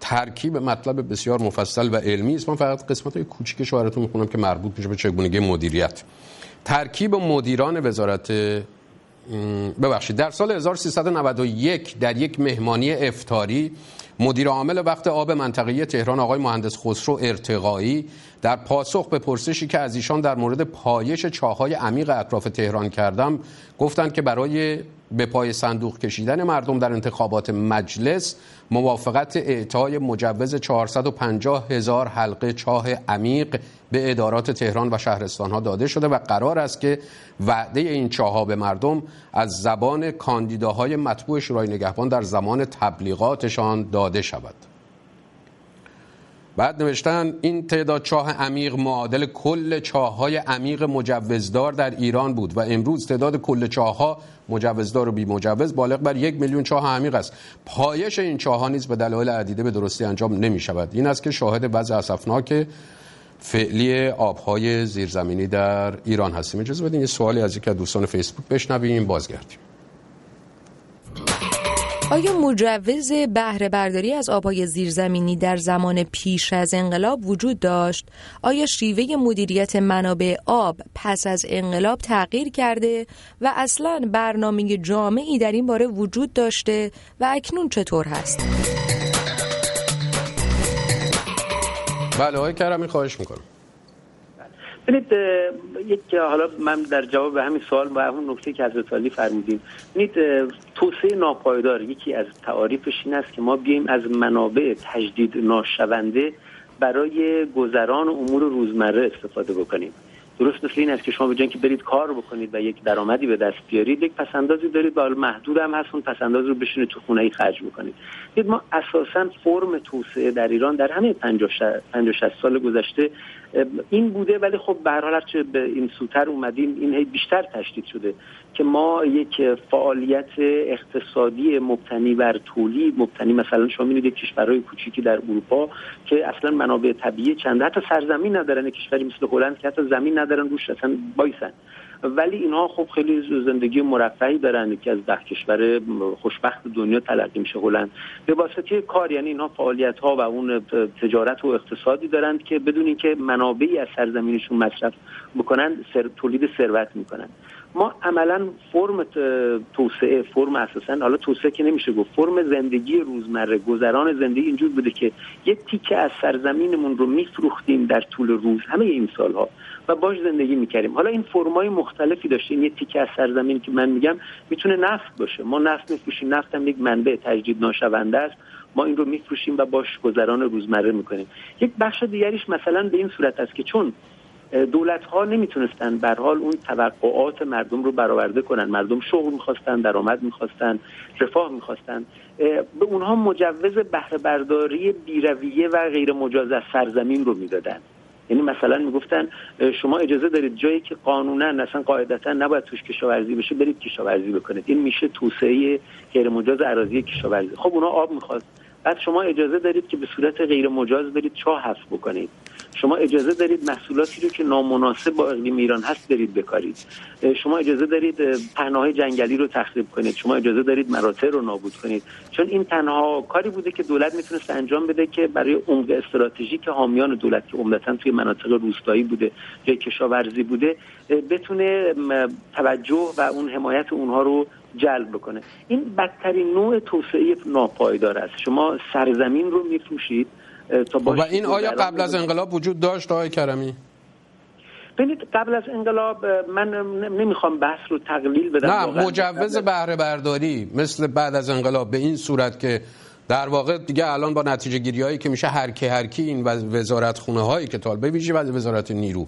ترکیب مطلب بسیار مفصل و علمی است. من فقط قسمت‌های کوچیکش رو براتون می‌خونم که مربوط میشه به چگونگی مدیریت. ترکیب مدیران وزارت در سال 1391 در یک مهمانی افطاری مدیر عامل وقت آب منطقه‌ای تهران آقای مهندس خسرو ارتقایی در پاسخ به پرسشی که از ایشان در مورد پایش چاه‌های عمیق اطراف تهران کردم گفتند که برای به پای صندوق کشیدن مردم در انتخابات مجلس موافقت اعطای مجوز 450,000 حلقه چاه عمیق به ادارات تهران و شهرستان‌ها داده شده و قرار است که وعده این چاه‌ها به مردم از زبان کاندیداهای مطبوع شورای نگهبان در زمان تبلیغاتشان داده شود. بعد نوشتن این تعداد چاه عمیق معادل کل چاه‌های عمیق مجوزدار در ایران بود و امروز تعداد کل چاه‌ها مجوزدار و بی مجوز بالغ بر 1,000,000 چاه عمیق است. پایش این چاه‌ها نیز به دلایل عدیده به درستی انجام نمی شود. این است که شاهد وضع اسفناک فعلی آب‌های زیرزمینی در ایران هستیم. اجازه بدین یه سوالی از یکی از دوستان فیسبوک بشنویم بازگردیم. آیا مجوز بهره برداری از آب‌های زیرزمینی در زمان پیش از انقلاب وجود داشت؟ آیا شیوه مدیریت منابع آب پس از انقلاب تغییر کرده و اصلاً برنامه جامعی در این باره وجود داشته و اکنون چطور هست؟ بله آقای کرمی خواهش میکنم. ببینید حالا من در جواب به همین سوال و همون نکته که حضرت علی فرمودین، ببینید توسعه ناپایدار یکی از تعاریفش این است که ما بیایم از منابع تجدید ناشونده برای گذران امور روزمره استفاده بکنیم. درست مثل این است که شما به جای اینکه برید کار بکنید و یک درآمدی به دست بیارید، یک پس‌اندازی دارید و محدود هم هست، اون پس‌انداز رو بشینید تو خونه‌ای خرج بکنید. ما اساساً فرم توسعه در ایران در همه 50-60 سال گذشته این بوده، ولی خب به هر حال هرچه به این سوتر اومدیم این بیشتر تشدید شده که ما یک فعالیت اقتصادی مبتنی بر تولید، مبتنی مثلا شما می‌بینید کشورهای کوچیکی در اروپا که اصلا منابع طبیعی چند حتی سرزمین ندارن، کشوری مثل هلند که حتی زمین ندارن روش اصلا بایسن، ولی اینها خب خیلی زندگی مرفهی دارن، که از 10 کشور خوشبخت دنیا تلقی میشه هلند به واسطه کار. یعنی اینها فعالیت‌ها و اون تجارت و اقتصادی دارند که بدون اینکه منابعی از سرزمینشون مصرف بکنن تولید ثروت میکنن. ما عملا فرم توسعه، فرم اساسا حالا توسعه که نمیشه گفت، فرم زندگی روزمره، گذران زندگی اینجور بوده که یک تیکه از سرزمینمون رو میفروختیم در طول روز همه این سالها و باش زندگی میکردیم. حالا این فرمای مختلفی داشته. این یک تیکه از سرزمینی که من میگم میتونه نفت باشه، ما نفت میفروشیم، نفت هم یک منبع تجدید ناشونده است، ما این رو میفروشیم و باش گذران روزمره میکنیم. یک بخش دیگریش مثلا به این صورت است که چون دولت‌ها نمیتونستن به هر حال اون توقعات مردم رو برآورده کنن، مردم شغل می‌خواستن، درآمد می‌خواستن، رفاه می‌خواستن، به اونها مجوز بهره برداری بی‌رویه و غیر مجاز از سرزمین رو میدادن. یعنی مثلا میگفتن شما اجازه دارید جایی که قانونا اصلا قاعدتا نباید توش کشاورزی بشه برید کشاورزی بکنید، این میشه توسعه غیر مجاز اراضی کشاورزی. خب اونها آب می‌خواست، بعد شما اجازه دارید که به صورت غیر مجاز برید چاه حفر بکنید، شما اجازه دارید محصولاتی رو که نامناسب با اقلیم ایران هست برید بکارید، شما اجازه دارید پهناهای جنگلی رو تخریب کنید، شما اجازه دارید مراتع رو نابود کنید. چون این تنها کاری بوده که دولت میتونست انجام بده که برای عمق استراتژیک حامیان دولت که عمدتاً توی مناطق روستایی بوده یا کشاورزی بوده بتونه توجه و اون حمایت اونها رو جلب بکنه. این بدترین نوع توسعه ناپایدار است. شما سرزمین رو میفروشید و این آیا قبل از انقلاب وجود داشت آقای کرمی؟ ببینید قبل از انقلاب من نمیخوام بحث رو تقلیل بدم. نه مجوز بهره برداری مثل بعد از انقلاب به این صورت که در واقع دیگه الان با نتیجه گیری هایی که میشه هر کی این وزارت خونه هایی که طالبه ویژه وزارت نیرو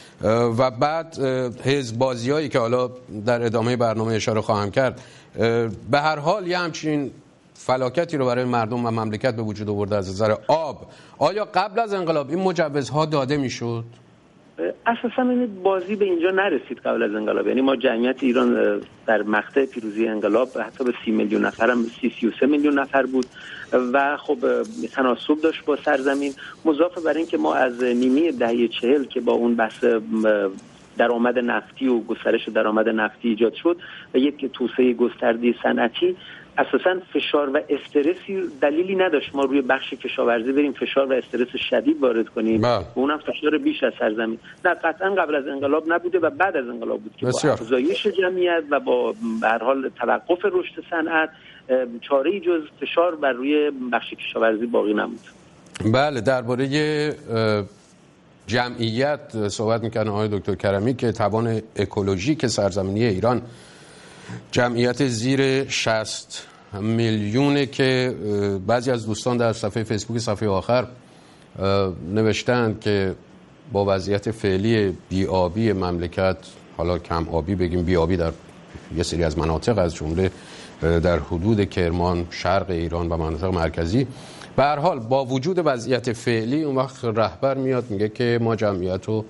و بعد حزب بازی هایی که حالا در ادامه برنامه اشاره خواهم کرد، به هر حال یه همچین فلاکتی رو برای مردم و مملکت به وجود آورده از نظر آب. آیا قبل از انقلاب این مجوزها داده میشد؟ اساسا این بازی به اینجا نرسید قبل از انقلاب. یعنی ما جمعیت ایران در مقطع پیروزی انقلاب حتی به 30 میلیون نفر هم 33 میلیون نفر بود و خب تناسب داشت با سرزمین. مضاف بر این که ما از نیمه دهه 40 که با اون بحث درآمد نفتی و گسترش درآمد نفتی ایجاد شد و یک توسعه گسترده صنعتی، اساساً فشار و استرسی دلیلی نداشت ما روی بخش کشاورزی بریم فشار و استرس شدید وارد کنیم و اونم فشار بیش از سرزمین. نه قطعاً قبل از انقلاب نبوده و بعد از انقلاب بود که با افزایش جمعیت و با به هر حال توقف رشد صنعت چاره‌ای جز فشار بر روی بخش کشاورزی باقی نموند. بله، درباره جمعیت صحبت می‌کنه آقای دکتر کرمی که توان اکولوژیک سرزمینی ایران جمعیت زیر 60 میلیونه که بعضی از دوستان در صفحه فیسبوک صفحه آخر نوشتن که با وضعیت فعلی بی‌آبی مملکت، حالا کم آبی بگیم بی‌آبی در یه سری از مناطق از جمله در حدود کرمان، شرق ایران و مناطق مرکزی، به هر حال با وجود وضعیت فعلی اون وقت رهبر میاد میگه که ما جمعیت رو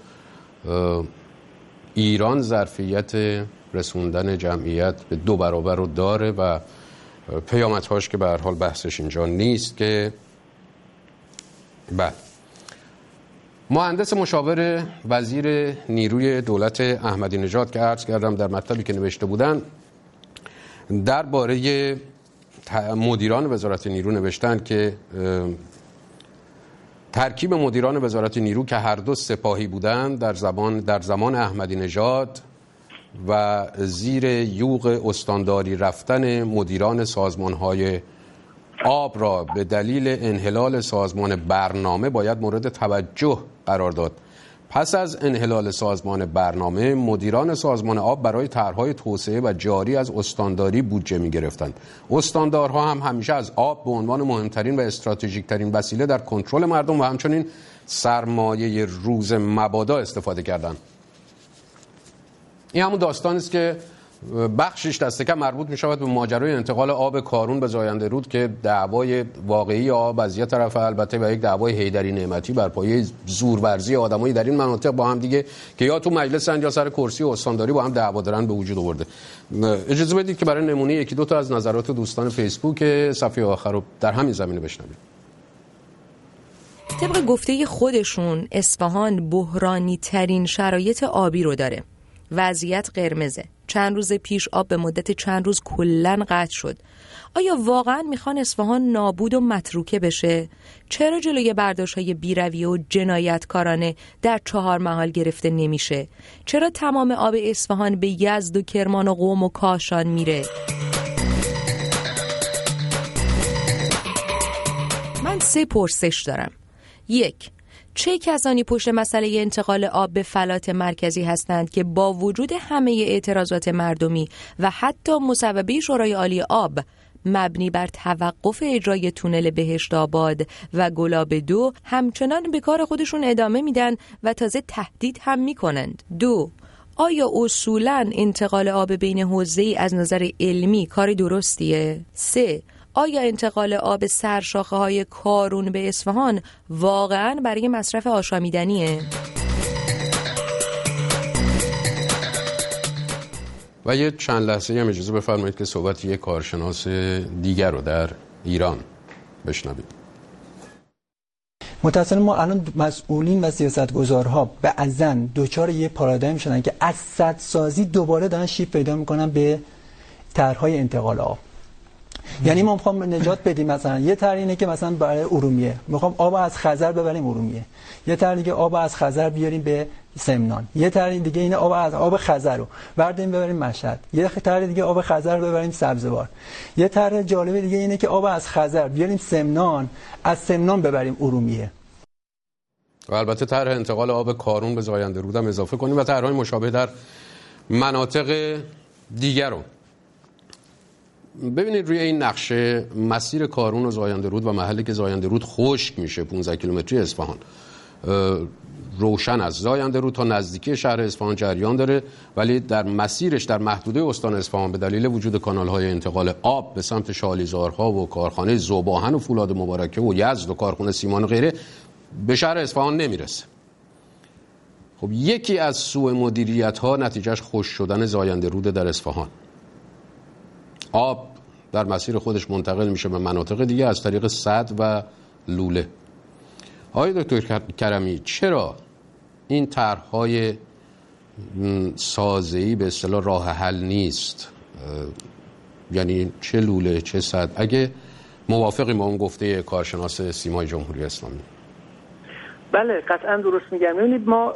ایران ظرفیت رسوندن جمعیت به 2 برابر رو داره و پیامدهاش که به هر حال بحثش اینجا نیست که مهندس مشاور وزیر نیروی دولت احمدی نژاد که عرض کردم در مطلبی که نوشته بودن درباره مدیران وزارت نیرو نوشتن که ترکیب مدیران وزارت نیرو که هر دو سپاهی بودند در زمان احمدی نژاد و زیر یوغ استانداری رفتن مدیران سازمان‌های آب را به دلیل انحلال سازمان برنامه باید مورد توجه قرار داد. پس از انحلال سازمان برنامه مدیران سازمان آب برای طرح‌های توسعه و جاری از استانداری بودجه می‌گرفتند. استاندارها هم همیشه از آب به عنوان مهمترین و استراتژیک‌ترین وسیله در کنترل مردم و همچنین سرمایه روز مبادا استفاده کردند. این همون داستانی است که بخشش دست کم مربوط می شود به ماجرای انتقال آب کارون به زاینده رود که دعوای واقعی آب از یک طرف البته و یک دعوای حیدری نعمتی بر پایه زورورزی آدمایی در این مناطق با هم دیگه که یا تو مجلس یا سر کرسی و استانداری با هم دعوا دارن به وجود آورده. اجازه بدید که برای نمونه یکی دو تا از نظرات دوستان فیسبوک صفحه آخر رو در همین زمینه بشنویم. طبق گفته خودشون اصفهان بحرانی ترین شرایط آبی رو داره. وضعیت قرمزه. چند روز پیش آب به مدت چند روز کلاً قطع شد. آیا واقعاً میخوان اصفهان نابود و متروکه بشه؟ چرا جلوی برداشت‌های بی‌رویه و جنایتکارانه در 4 محال گرفته نمیشه؟ چرا تمام آب اصفهان به یزد و کرمان و قم و کاشان میره؟ من 3 پرسش دارم. 1. چه کسانی پشت مسئله انتقال آب به فلات مرکزی هستند که با وجود همه اعتراضات مردمی و حتی مصوبه شورای عالی آب مبنی بر توقف اجرای تونل بهشت آباد و گلاب 2 همچنان به کار خودشون ادامه میدن و تازه تهدید هم میکنند؟ 2. آیا اصولاً انتقال آب بین حوزه‌ای از نظر علمی کار درستیه؟ 3. آیا انتقال آب سرشاخه‌های کارون به اصفهان واقعاً برای مصرف آشامیدنیه؟ و یه چند لحظه هم اجازه بفرمایید که صحبت یک کارشناس دیگر رو در ایران بشنوید. متأسفانه ما الان مسئولین و سیاستگزارها بعضاً دوچار یه پارادایم شدن که از سدسازی دوباره دارن شیب پیدا میکنن به طرح‌های انتقال آب. یعنی ما میخوام نجات بدیم، مثلا یه طرح اینه که مثلا برای ارومیه میخوام آب از خزر ببریم ارومیه، یه طرح دیگه آب از خزر بیاریم به سمنان، یه طرح دیگه اینه آب خزر رو برداریم ببریم مشهد، یه طرح دیگه آب خزر رو ببریم سبزوار، یه طرح جالب دیگه اینه که آب از خزر بیاریم سمنان، از سمنان ببریم ارومیه. و البته طرح انتقال آب کارون به زاینده رود هم اضافه کنیم و طرح‌های مشابه در مناطق دیگر رو. ببینید روی این نقشه مسیر کارون و زاینده رود و محلی که زاینده رود خشک میشه 15 کیلومتری اصفهان روشن از زاینده رود تا نزدیکی شهر اصفهان جریان داره، ولی در مسیرش در محدوده استان اصفهان به دلیل وجود کانال‌های انتقال آب به سمت شالیزارها و کارخانه ذوب‌آهن و فولاد مبارکه و یزد و کارخانه سیمان و غیره به شهر اصفهان نمیرسه. خب یکی از سوء مدیریت‌ها نتیجهش خشک شدن زاینده رود در اصفهان. آب در مسیر خودش منتقل میشه به مناطق دیگه از طریق سد و لوله. آقای دکتر کرمی، چرا این طرح‌های سازه‌ای به اصطلاح راه حل نیست؟ یعنی چه لوله چه سد. اگه موافقیم با اون گفته کارشناس سیمای جمهوری اسلامی؟ بله قطعا درست میگم. ببینید ما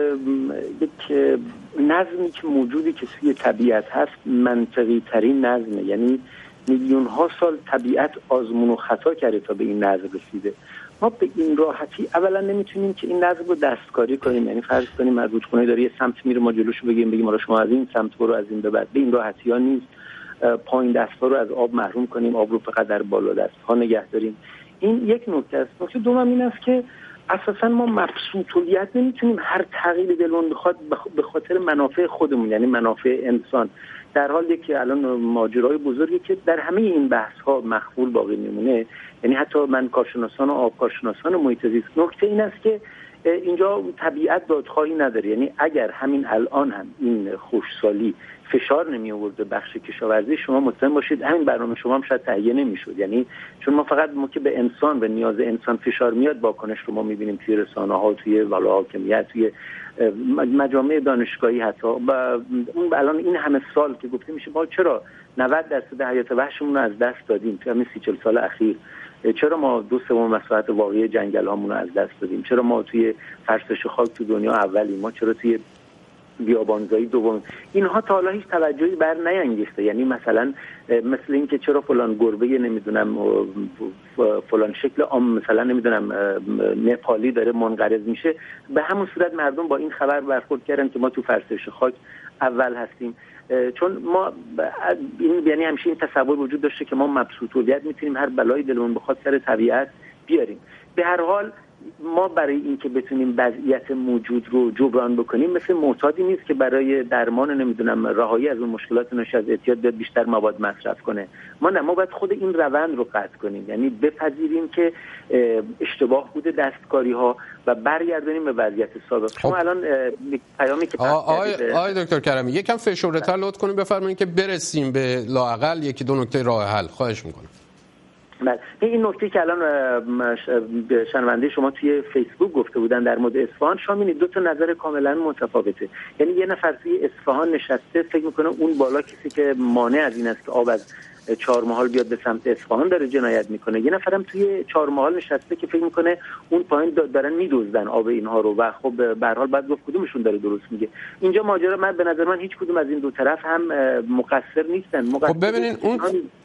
یک نظمی که موجودی که توی طبیعت هست منطقی ترین نظمه، یعنی میلیون ها سال طبیعت آزمون و خطا کرده تا به این نظم رسیده. ما به این راحتی اولا نمیتونیم که این نظم رو دستکاری کنیم، یعنی فرض کنیم مربوطخونه داره یه سمت میره ما جلوشو بگیم آره شما از این سمت برو از این به بعد. به این راحتی ها نیست. پایین دست‌ها رو از آب محروم کنیم، آب رو فقط در بالا دست‌ها نگه داریم. این یک نکته است. نکته دوم این است که اساسا ما مبسوطیت نمیتونیم هر تغییر دلمون بخواد به خاطر منافع خودمون، یعنی منافع انسان، در حالی که الان ماجرای بزرگی که در همه این بحث‌ها مخفول باقی میمونه، یعنی حتی من کارشناسان و آبکارشناسان محیط زیست، نکته این است که اینجا طبیعت دادخواهی نداره. یعنی اگر همین الان هم این خشکسالی فشار نمی آورد به بخش کشاورزی، شما مطمئن باشید همین برنامه شما هم شاید تهیه نمیشد. یعنی چون ما فقط که به انسان و نیاز انسان فشار میاد، واکنش رو ما میبینیم توی رسانه‌ها، توی والا حاکمیت، توی مجامع دانشگاهی حتی. و اون الان این همه سال که گفته میشه ما چرا 90% حیات وحشمون رو از دست دادیم توی همین 30-40 سال اخیر، چرا ما 2/3 مساحت واقعی جنگل هامون رو از دست دادیم، چرا ما توی فرسش خاک تو دنیا اولیم، ما چرا توی بیابانزایی دوم. اینها تا حالا هیچ توجهی بر نینگیخته. یعنی مثلا مثل این که چرا فلان گربه نمیدونم فلان شکل مثلا نمیدونم نپالی داره منقرض میشه، به همون صورت مردم با این خبر برخورد کردن که ما تو فرسش خاک اول هستیم. چون ما یعنی همیشه این تصور وجود داشته که ما مبسوطیت میتونیم هر بلایی دلمون بخواد سر طبیعت بیاریم. به هر حال ما برای اینکه بتونیم وضعیت موجود رو جبران بکنیم مثل معتادی نیست که برای درمان نمیدونم رهایی از اون مشکلات ناشی از اعتیاد بیاد بیشتر مواد مصرف کنه. ما باید خود این روند رو قطع کنیم، یعنی بپذیریم که اشتباه بوده دستکاری ها و برگردونیم به وضعیت سابق. شما الان پیامی که آقای دکتر کریمی یکم فشرده‌تر لطف کنیم بفرمایید که برسیم به لااقل یکی دو نکته راه حل. خواهش میکنم. بله این نکته که الان شنونده شما توی فیسبوک گفته بودن در مورد اصفهان، شما می‌بینید دو تا نظر کاملا متفاوته. یعنی یه نفر توی اصفهان نشسته فکر میکنه اون بالا کسی که مانع از این است که آب از چهارمحال بیاد به سمت اصفهان داره جنایت میکنه. یه نفرم توی چهارمحال نشسته که فکر میکنه اون پایین دارن میدزدن آب اینها رو و خب به هر حال بعد گفت کدومشون داره درست میگه. اینجا ماجرا من به نظر من هیچ کدوم از این دو طرف هم مقصر نیستن. خب ببینین اون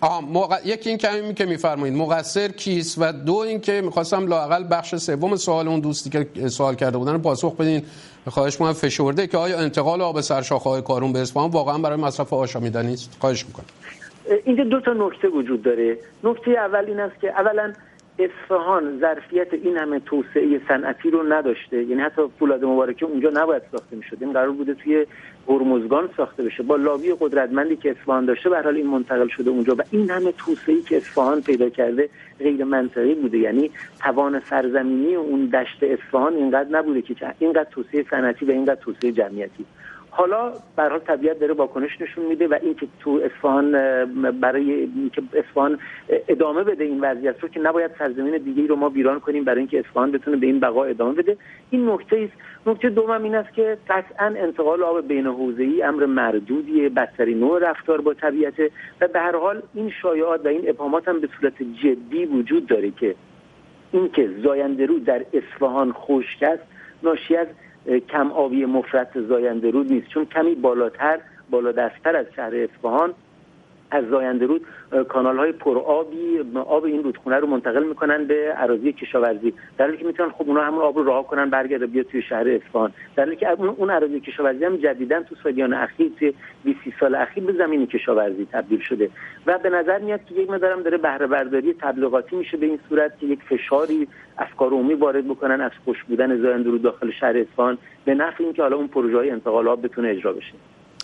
یکی این کمی که میفرمایید مقصر کیست و دو این که میخواستم لااقل بخش سوم سوال اون دوستی که سوال کرده بودن پاسخ بدین. خواهش می‌کنم فشرده که آیا انتقال آب سرشاخه‌های کارون به اصفهان واقعا برای مصرف آشامیدنی است؟ خواهش می‌کنم. اینجا دو تا نکته وجود داره. نکته اول این است که اولا اصفهان ظرفیت این همه توسعه صنعتی رو نداشته، یعنی حتی فولاد مبارکه اونجا نباید ساخته میشد، این قرار بوده توی هرمزگان ساخته بشه. با لابی قدرتمندی که اصفهان داشته به هر حال این منتقل شده اونجا و این همه توسعه‌ای که اصفهان پیدا کرده غیر منطقی بوده. یعنی توان سرزمینی اون دشت اصفهان اینقدر نبوده که اینقدر توسعه صنعتی و اینقدر توسعه جمعیتی. حالا به هر حال طبیعت داره واکنش نشون میده و این که تو اصفهان برای اینکه اصفهان ادامه بده این وضعیت رو که نباید سرزمین دیگه‌ای رو ما ویران کنیم برای اینکه اصفهان بتونه به این بقا ادامه بده، این نکته است. نکته دوم این است که قطعاً انتقال آب بین حوزه‌ای امر مردودیه، بدترین نوع رفتار با طبیعت و به هر حال این شایعات و این ابهامات هم به صورت جدی وجود داره که اینکه زاینده‌رود در اصفهان خشک است ناشی از کم آبی مفرط زاینده‌رود نیست، چون کمی بالادست‌تر از شهر اصفهان از زاینده‌رود کانال‌های پرآبی آب این رودخونه رو منتقل می‌کنن به اراضی کشاورزی، در حالی که میتونن خب اونا همون آب رو رها کنن برگرده بیاد توی شهر اصفهان، در حالی که اون اراضی کشاورزی هم جدیداً تو سالیان اخیر توی 20 سال اخیر به زمین کشاورزی تبدیل شده و به نظر میاد که یک مقدارم داره بهره برداری تبلیغاتی میشه به این صورت که یک فشاری افکار عمومی وارد بکنن از خوش بودن زاینده‌رود داخل شهر اصفهان به نفع اینکه حالا اون پروژه‌های انتقال آب بتونه اجرا بشه.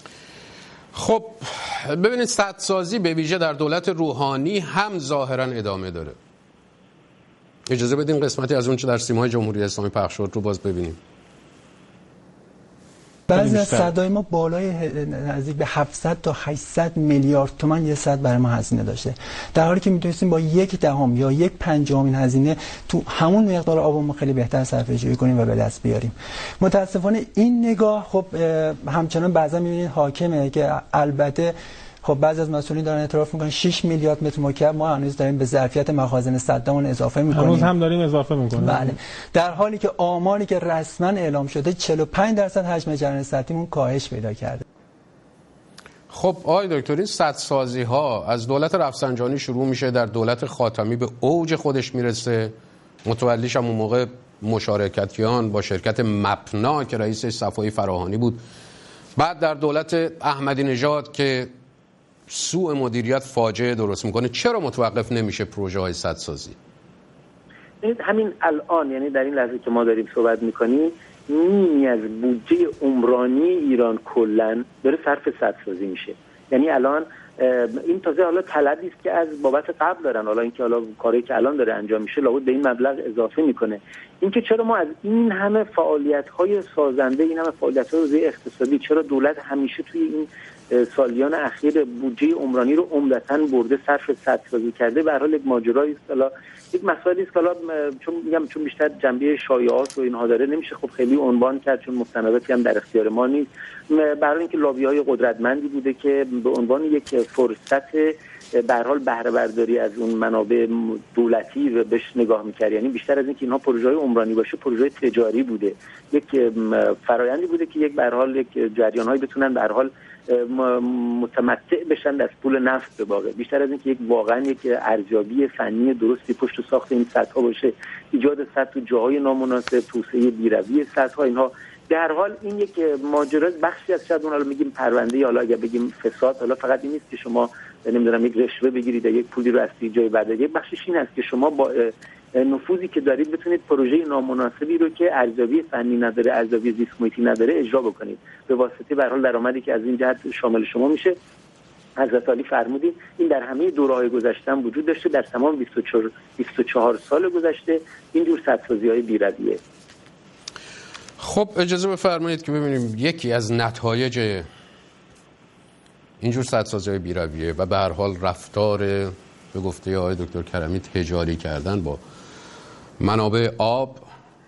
خب ببینید سدسازی به ویژه در دولت روحانی هم ظاهرا ادامه داره. اجازه بدین قسمتی از اون چه در سیمای جمهوری اسلامی پخش شد رو باز ببینیم. بعضی از سدهای ما بالای نزدیک به 700 تا 800 میلیارد تومان یه سد برای ما هزینه داشته، در حالی که میتونستیم با 1/10 یا 1/5 این هزینه تو همون مقدار آبمون خیلی بهتر صرفه‌جویی کنیم و به دست بیاریم. متاسفانه این نگاه خب همچنان بعضا میبینید حاکمه که البته خب بعضی از مسئولین دارن اعتراف میکنن 6 میلیارد متر مکعب ما هنوز داریم به ظرفیت مخازن صدامون اضافه میکنیم. هنوز هم داریم اضافه میکنیم. بله. در حالی که آماری که رسما اعلام شده 45% حجم جریان سطحیمون کاهش پیدا کرده. خب آقای دکتر، این سدسازی ها از دولت رفسنجانی شروع میشه، در دولت خاتمی به اوج خودش میرسه، متولیش هم اون موقع مشارکتیان با شرکت مپنا که رئیس صفای فراهانی بود، بعد در دولت احمدی نژاد که سوء مدیریت فاجعه درست میکنه. چرا متوقف نمیشه پروژه های سدسازی؟ همین الان، یعنی در این لحظه که ما داریم صحبت میکنیم، نیمی از بودجه عمرانی ایران کلن داره صرف سدسازی میشه. یعنی الان این تازه حالا طلبی است که از بابت قبل دارن، حالا اینکه حالا کاری که الان داره انجام میشه لابد به این مبلغ اضافه میکنه. اینکه چرا ما از این همه فعالیت‌های سازنده، این همه فعالیت‌های حوزه اقتصادی، چرا دولت همیشه توی این سالیان اخیر بودجه عمرانی رو عمدتاً برده صرف سدسازی کرده؟ به هر حال یک ماجرایی است، حالا یک مسائلی است که حالا چون بیشتر جنبه شایعات و اینها داره نمیشه خب خیلی عنوان کرد، چون مستنداتی هم در اختیار ما نیست. برای اینکه لابی‌های قدرتمندی بوده که به عنوان یک فرصت به هر حال بهره برداری از اون منابع دولتی و بهش نگاه می‌کرد. یعنی بیشتر از اینکه اینها پروژه‌های عمرانی باشه، پروژه تجاری بوده، یک فرآیندی بوده که یک به هر حال یک جریان‌هایی بتونن به هر حال متمتع بشن از پول نفت به واقع، بیشتر از اینکه یک واقعا یک ارزیابی فنی درستی پشت و ساخت این سدها باشه، ایجاد سد تو جاهای نامناسب، توسعه بی‌رویه سدها، اینها در هر حال این یک ماجرا بخشی از شاید اون حالا میگیم پرونده، حالا اگه بگیم فساد، حالا فقط این نیست که شما نمیدونم یک رشوه بگیرید یا یک پولی رو از جای بعد، یک بخشش این است که شما با نفوذی که دارید بتونید پروژه نامناسبی رو که ارزیابی فنی نداره، ارزیابی زیست محیطی نداره اجرا بکنید به واسطه به هر حال درآمدی که از این جهت شامل شما میشه. حضرت علی فرمودید این در همه دوره‌های گذشته وجود داشته، در تمام 24 سال گذشته اینجور سدسازی‌های بی‌رویه. خب اجازه بفرمایید که ببینیم یکی از نتایج اینجور سدسازی‌های بی‌رویه و به هر حال رفتار به گفته آقای دکتر کرمی تجاری کردن با منابع آب.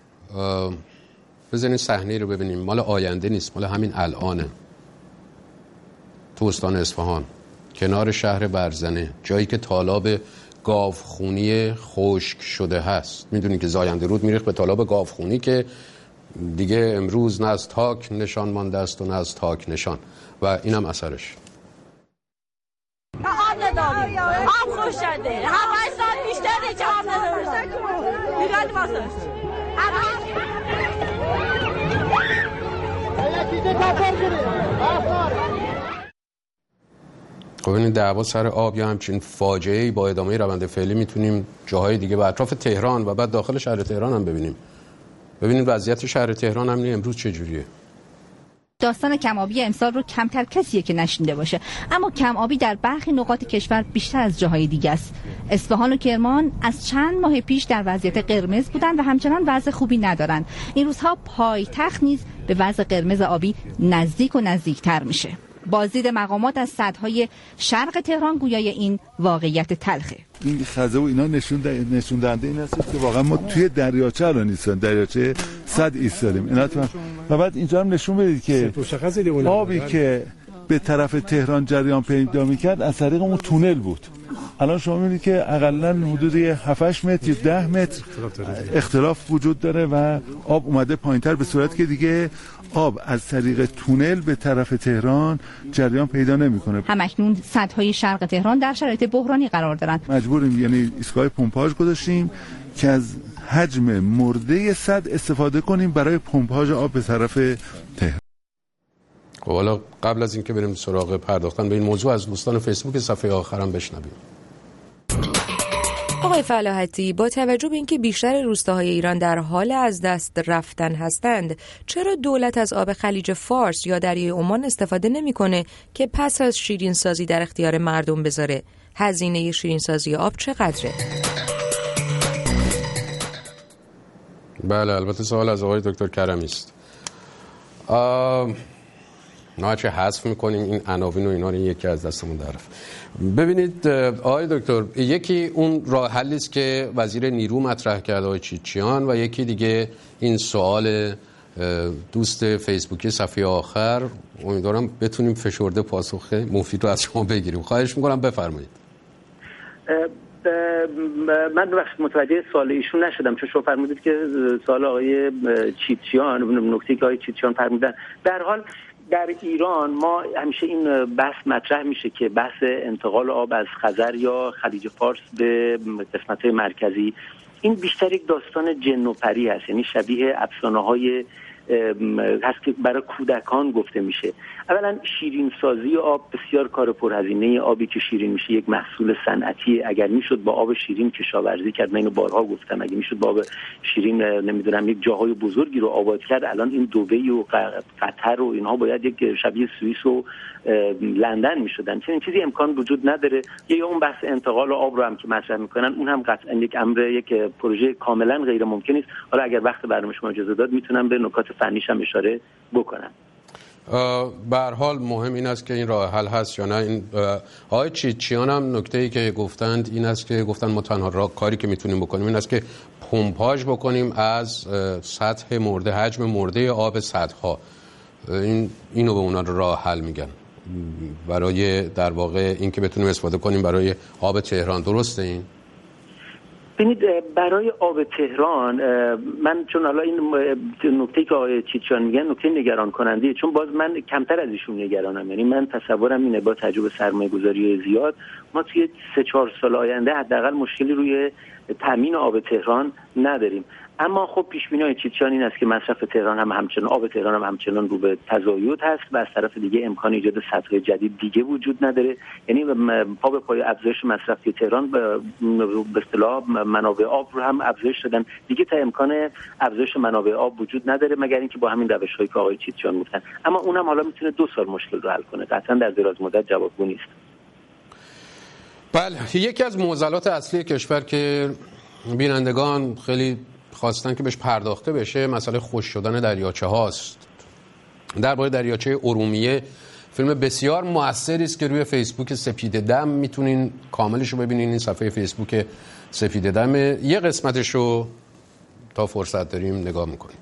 بزنین صحنه رو ببینیم، مال آینده نیست، مال همین الانه. تو استان اصفهان کنار شهر برزنه، جایی که تالاب گاوخونی خشک شده هست. میدونید که زاینده رود میریخت به تالاب گاوخونی که دیگه امروز نه از تاک نشان مانده است و نه از تاک نشان، و اینم اثرش. آب نداریم، آب خوش شده، 7 سال بیشتره که آب نداریم. بیرانی واسه خب این دعوا سر آب یا همچین فاجعه‌ای با ادامه روند فعلی میتونیم جاهای دیگه و اطراف تهران و بعد داخل شهر تهران هم ببینیم وضعیت شهر تهران هم امروز چجوریه. داستان کم‌آبی امسال رو کمتر کسیه که نشنیده باشه، اما کم‌آبی در برخی نقاط کشور بیشتر از جاهای دیگه است. اصفهان و کرمان از چند ماه پیش در وضعیت قرمز بودن و همچنان وضع خوبی ندارن. این روزها پایتخت نیز به وضع قرمز آبی نزدیک و نزدیکتر میشه. بازدید مقامات از سدهای شرق تهران گویای این واقعیت تلخه. این خزه و اینا نشون دهنده این است که واقعا ما توی دریاچه الان نیستن، دریاچه سد ایستادیم. اینا و بعد اینجا هم نشون بدید که آبی که به طرف تهران جریان پیدا می‌کرد از طریق اون تونل بود. الان شما می‌بینید که حداقل حدود 7-8 متر یا 10 متر اختلاف وجود داره و آب اومده پایین‌تر، به صورتی که دیگه آب از طریق تونل به طرف تهران جریان پیدا نمی‌کنه. همکنون سدهای شرق تهران در شرایط بحرانی قرار دارند. مجبوریم یعنی ایستگاه پمپاژ گذاشتیم که از حجم مرده سد استفاده کنیم برای پمپاژ آب به طرف تهران. خب حالا قبل از اینکه بریم سراغ پرداختن به این موضوع از دوستان فیسبوک صفحه آخرام بشنویم. آقای فلاحتی، با توجه به اینکه بیشتر روستاهای ایران در حال از دست رفتن هستند، چرا دولت از آب خلیج فارس یا دریای عمان استفاده نمی‌کنه که پس از شیرین‌سازی در اختیار مردم بذاره؟ هزینه شیرین‌سازی آب چقدره؟ بله، البته سوال از آقای دکتر کرمی است. ما چه حذف میکنیم این عناوین و اینا رو یکی از دستمون در رفت. ببینید آقای دکتر، یکی اون راه حلی است که وزیر نیرو مطرح کرده آقای چیچیان و یکی دیگه این سوال دوست فیسبوکی صفحه آخر، امیدوارم بتونیم فشرده پاسخ مفید رو از شما بگیریم. خواهش میکنم بفرمایید. من وقت متوجه سوال ایشون نشدم، چون شما فرمودید که سوال آقای چیتچیان، نکته که آقای چیتچیان فرمودن. در حال در ایران ما همیشه این بحث مطرح میشه که بحث انتقال آب از خزر یا خلیج فارس به قسمت‌های مرکزی این بیشتر یک داستان جن و پری هست، یعنی شبیه افسانه‌های هست که برای کودکان گفته میشه. اولا شیرین سازی آب بسیار کار پرهزینه. آبی که شیرین میشه یک محصول صنعتی. اگر میشد با آب شیرین کشاورزی کرد، من اینو بارها گفتم، اگه میشد با آب شیرین نمیدونم یک جاهای بزرگی رو آباد کرد، الان این دبی و قطر و اینها باید یک شبیه سوئیس و لندن میشدن. چنین چیزی امکان وجود نداره. یا اون بحث انتقال آب رو هم که مطرح میکنن، اون هم قطعا یک امر، یک پروژه کاملا غیر ممکن است. حالا اگر وقت برنامه شما اجازه داد میتونم به نکات فنیش هم اشاره بکنم. به هر حال مهم این است که این راه حل هست یا نه. این آقای چیتچیان هم نکته‌ای که گفتند این است که گفتن ما تنها کاری که میتونیم بکنیم این است که پمپاژ بکنیم از سطح مرده، حجم مرده آب سدها. اینو به اونا راه حل میگن برای در واقع این که بتونیم استفاده کنیم برای آب تهران. درسته این؟ ببینید برای آب تهران من چون حالا این نکته که آقای چیتچیان میگن نکته نگران کننده، چون باز من کمتر از ایشون نگرانم. یعنی من تصورم اینه با تجربه سرمایه‌گذاری زیاد ما توی 3-4 سال آینده حداقل مشکلی روی تامین آب تهران نداریم. اما خب پیش‌بینی چیتچیان این است که مصرف تهران هم همچنان، آب تهران هم همچنان رو به تزاید هست و از طرف دیگه امکان ایجاد سدهای جدید دیگه وجود نداره. یعنی پا به پای افزایش مصرف تهران به اصطلاح منابع آب رو هم افزایش دادن دیگه، تا امکان افزایش منابع آب وجود نداره مگر اینکه با همین روش‌هایی که آقای چیتچیان گفتن. اما اونم حالا میتونه 2 سال مشکل رو حل کنه، قطعا در دراز مدت جوابگو نیست. بله، یکی از معضلات اصلی کشور که بینندگان خیلی خواستن که بهش پرداخته بشه مسئله خشک شدن دریاچه هاست. درباره دریاچه ارومیه فیلم بسیار موثری است که روی فیسبوک سپید دم میتونین کاملش رو ببینین. این صفحه فیسبوک سپید دم، یه قسمتش رو تا فرصت داریم نگاه میکنیم.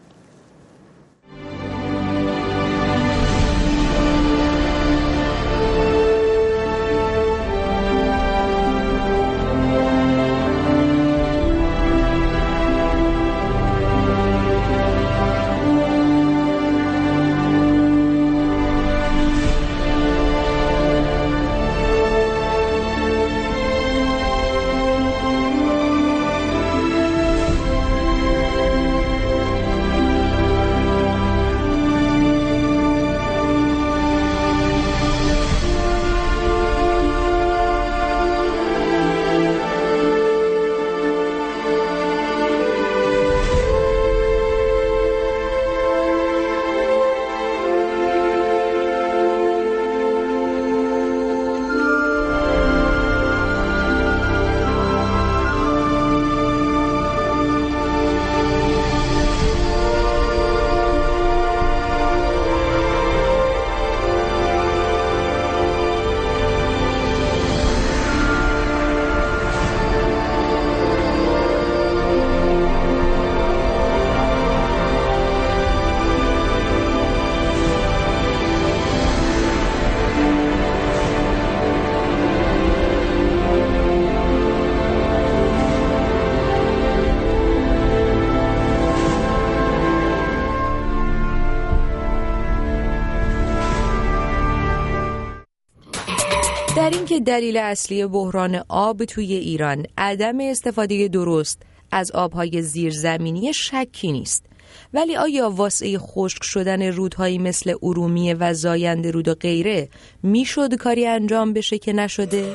در این که دلیل اصلی بحران آب توی ایران عدم استفاده درست از آبهای زیرزمینی شکی نیست. ولی آیا واسه خشک شدن رودهایی مثل ارومیه و زاینده رود و غیره میشد کاری انجام بشه که نشده؟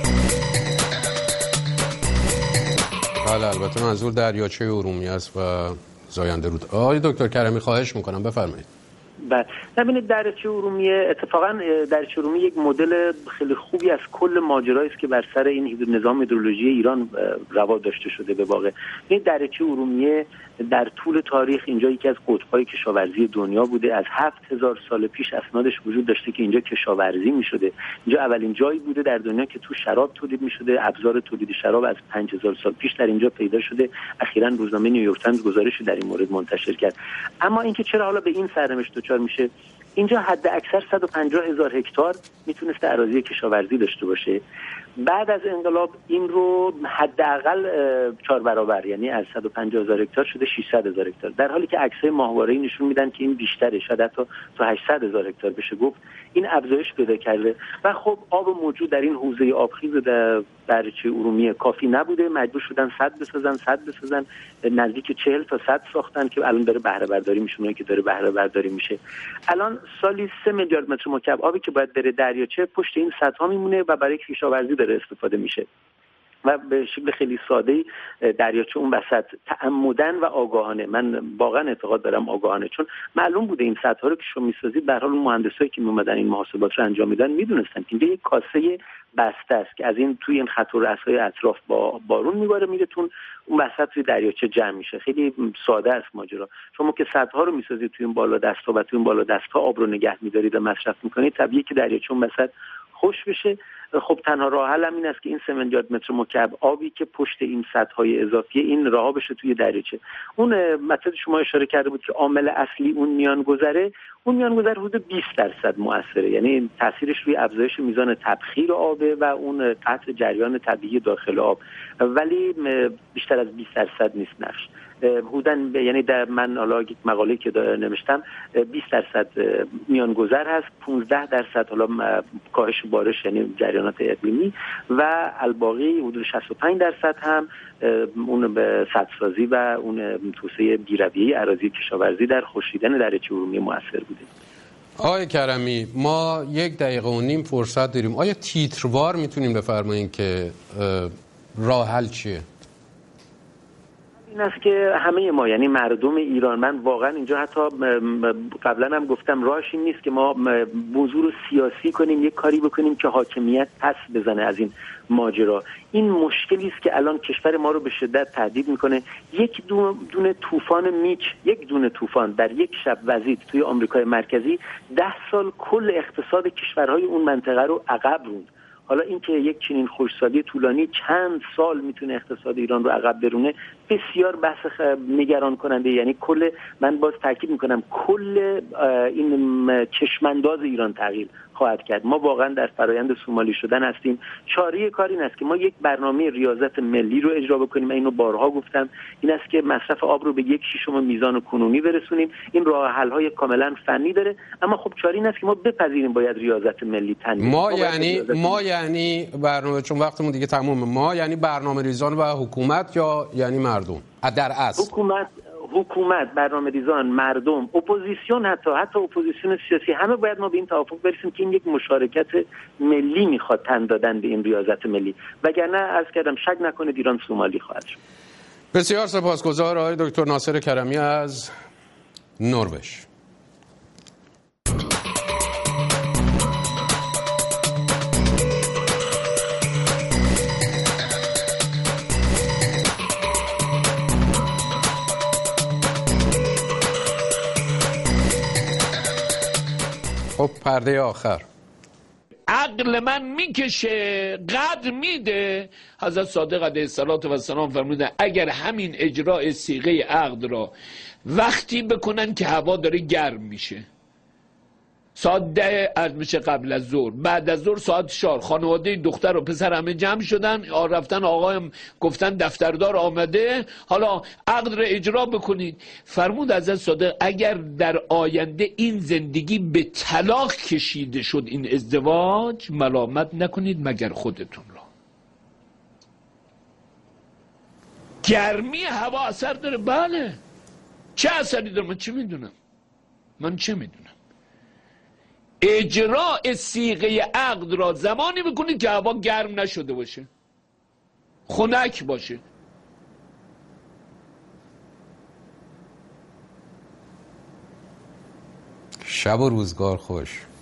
بله، البته منظور دریاچه ارومیه است و زاینده رود. آقای دکتر کرمی خواهش میکنم بفرمایید. و ببینید دریاچه ارومیه اتفاقا دریاچه ارومیه یک مدل خیلی خوبی از کل ماجرایی است که بر سر این نظام هیدرولوژی ایران روا داشته شده. به واقع این دریاچه ارومیه در طول تاریخ اینجا یکی از قطب‌های کشاورزی دنیا بوده. از 7000 سال پیش اسنادش وجود داشته که اینجا کشاورزی می‌شده. اینجا اولین جایی بوده در دنیا که تو شراب تولید می‌شده. ابزار تولید شراب از 5000 سال پیش در اینجا پیدا شده. اخیراً روزنامه نیویورک تایمز گزارشی در این مورد منتشر کرد. اما اینکه چرا حالا به این سرنوشت دچار میشه، اینجا حد اکثر 150,000 هکتار میتونسته اراضی کشاورزی داشته باشه. بعد از انقلاب این رو حداقل 4 برابر، یعنی از 150,000 هکتار شده 600,000 هکتار، در حالی که عکس‌های ماهواره‌ای نشون میدن که این بیشتره، شاید حتی تا 800,000 هکتار بشه گفت. این افزایش پیدا کرده و خب آب موجود در این حوزه آبخیز در دریاچه ارومیه کافی نبوده، مجبور شدن سد بسازن نزدیک 40 تا سد ساختن که الان داره بهره برداری میشه، اونایی که داره بهره برداری میشه. الان سالی 3 میلیارد متر مکعب آبی که باید بره دریاچه پشت این سدها میمونه و برای کشاورزی داره استفاده میشه و به شکل خیلی ساده‌ای دریاچه اون وسط تعمدن و آگاهانه، من واقعا اعتقاد دارم آگاهانه، چون معلوم بوده این سدها رو که شما میسازید به هر حال مهندسایی که میومدن این محاسبات رو انجام میدن میدونستن که اینجا یک کاسه بسته است که از این توی این خط و رسای اطراف با بارون میباره میره تون اون وسط توی دریاچه جمع میشه. خیلی ساده است ماجرا. شما که سدها رو میسازید توی این بالا دست‌ها و توی این بالا دست‌ها آب رو نگه می‌دارید و مصرف می‌کنید، طبیعیه که دریاچه اون وسط خوش بشه. خب تنها راه حل این است که این 3 میلیارد متر مکعب آبی که پشت این سدهای اضافی این رها بشه توی دریاچه. اون مطلب شما اشاره کرده بود که عامل اصلی اون میانگذر حدود 20% مؤثره، یعنی تاثیرش روی افزایش میزان تبخیر آبه و اون قطع جریان طبیعی داخل آب، ولی بیشتر از 20% نیست نقش. بودن یعنی در من حالا یک مقاله که نوشتم 20% میانگذر هست، 15% حالا کاهش بارش یعنی جریانات اقلیمی و الباقی حدود 65% هم اون به سدسازی و اون توسعه بی‌رویه اراضی کشاورزی در خشکیدن دریاچه ارومیه مؤثر بوده. آقای کرمی ما 1 دقیقه و نیم فرصت داریم، آیا تیتروار میتونیم بفرمایید که راه حل چیه؟ این است که همه ما یعنی مردم ایران، من واقعا اینجا حتی قبلا هم گفتم راهش این نیست که ما موضوع رو سیاسی کنیم، یک کاری بکنیم که حاکمیت پس بزنه از این ماجرا. این مشکلی است که الان کشور ما رو به شدت تهدید میکنه. یک دونه طوفان در یک شب وزید توی آمریکای مرکزی 10 سال کل اقتصاد کشورهای اون منطقه رو عقب روند. حالا اینکه یک چنین خشکسالی طولانی چند سال میتونه اقتصاد ایران رو عقب برونه بسیار بحث نگران کننده، یعنی من باز تاکید میکنم کل این چشمانداز ایران تغییر خواهد کرد. ما واقعا در فرایند سومالی شدن هستیم. چاره کار این است که ما یک برنامه ریاضت ملی رو اجرا بکنیم. اینو بارها گفتم، این است که مصرف آب رو به 1/6 میزان کنونی برسونیم. این راه حل های کاملا فنی داره، اما خب چاره این است که ما بپذیریم باید ریاضت ملی تامین. ما یعنی برنامه، چون وقتمون دیگه تمومه، ما یعنی برنامه‌ریزان و حکومت یا یعنی مردم در اصل؟ حکومت، برنامه‌ریزان، مردم، اپوزیسیون، حتی اپوزیسیون سیاسی، همه باید ما به این توافق برسیم که این یک مشارکت ملی میخواد تن دادن به این ریاضت ملی، وگرنه عرض کردم شک نکنید ایران سومالی خواهد شد. بسیار سپاسگزار آقای دکتر ناصر کرمی از نروژ. خب پرده آخر، عقل من میکشه قدر میده. حضرت صادق علیه السلام فرمودن اگر همین اجراء صیغه عقد را وقتی بکنن که هوا داره گرم میشه، ساعت 10 عرض میشه قبل از ظهر، بعد از ظهر ساعت 4 خانواده دختر و پسر همه جمع شدن، رفتن آقایم گفتن دفتردار آمده حالا عقد را اجرا بکنید. فرمود حضرت صادق اگر در آینده این زندگی به طلاق کشیده شد این ازدواج، ملامت نکنید مگر خودتون را. گرمی هوا اثر داره؟ بله. چه اثری داره؟ من چه میدونم. اجراء صیغه عقد را زمانی بکنید که هوا گرم نشده باشه، خنک باشه. شب و روزگار خوش.